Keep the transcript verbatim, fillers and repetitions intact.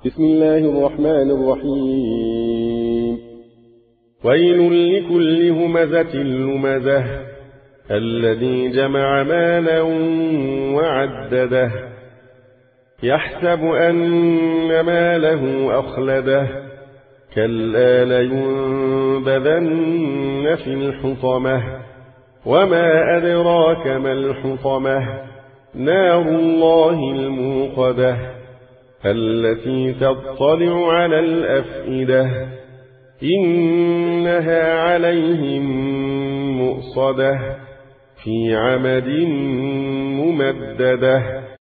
بسم الله الرحمن الرحيم ويل لكل همزة لمزة الذي جمع مالا وعدده يحسب أن ماله أخلده كلا لينبذن في الحطمة وما أدراك ما الحطمة نار الله الموقدة التي تطلع على الأفئدة إنها عليهم مؤصدة في عمد ممددة.